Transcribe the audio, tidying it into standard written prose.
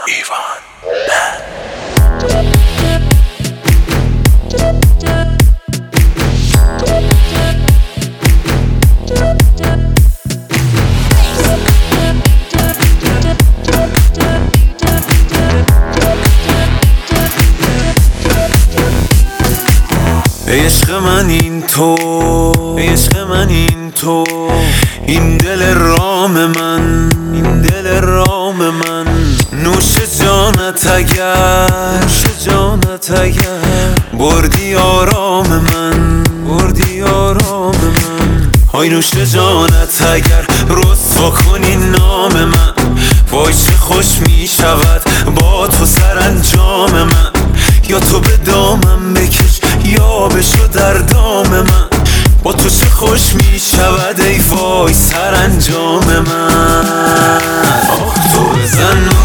ایوان عشق من این تو، عشق من این تو، این دل رام من، این دل رام من، نوش جانت اگر، نوش جانت اگر بردی آرام من، بردی آرام من. های نوش جانت اگر رسوا کنی نام من، وای چه خوش می شود با تو سرانجام من. یا تو به دامم بکش یا بشو در دام من، با تو چه خوش می شود ای وای سرانجام من. آه تو بزن